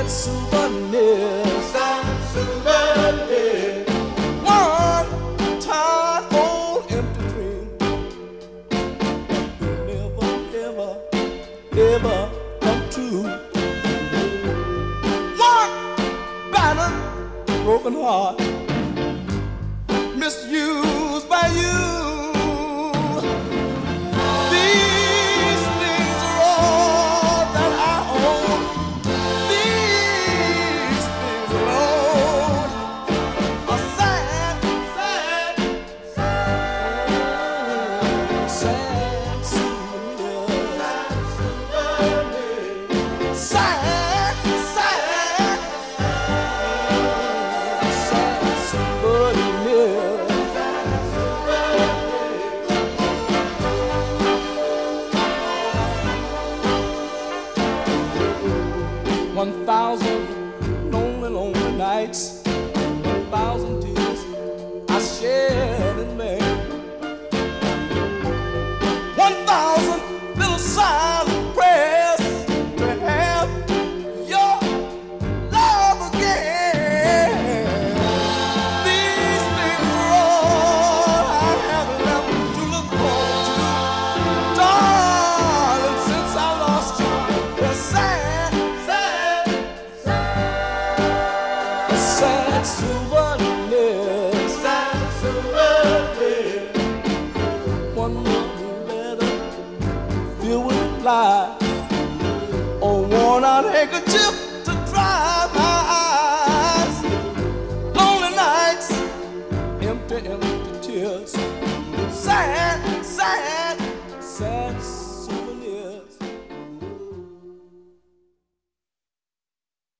souvenir. Sad souvenir. One tired old empty dream. Never, ever, ever come true. One battered, broken heart, misused by you. These things are all that I own. These things alone are sad, sad, sad, sad souvenir. Sad, sad, sad souvenir. 1,000 lonely, lonely nights, 1,000 tears I shed in vain. 1,000 little silent prayers to have your love again. These things are all I have left to look forward to, darling. Since I lost you, the sad, sad, sad souvenir. Sad souvenir. One letter filled with lies, a worn-out handkerchief to dry my eyes. Lonely nights, empty, empty tears.